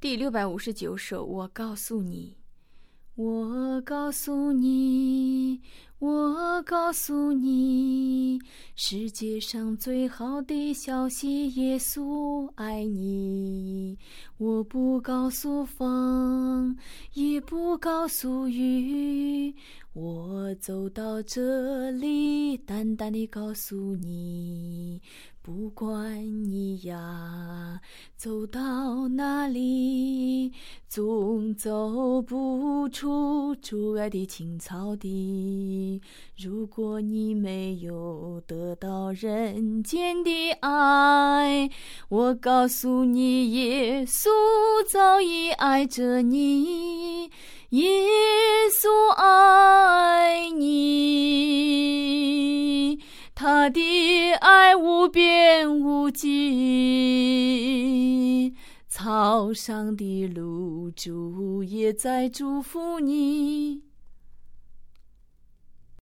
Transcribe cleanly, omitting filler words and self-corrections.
第659首，我告诉你，我告诉你，我告诉你，世界上最好的消息，耶稣爱你。我不告诉风，也不告诉雨，我走到这里，淡淡地告诉你，不管你呀走到哪里，总走不出主爱的青草地。如果你没有得到人间的爱，我告诉你，耶稣早已爱着你，耶稣爱你，他的爱无边无际，草上的露珠也在祝福你。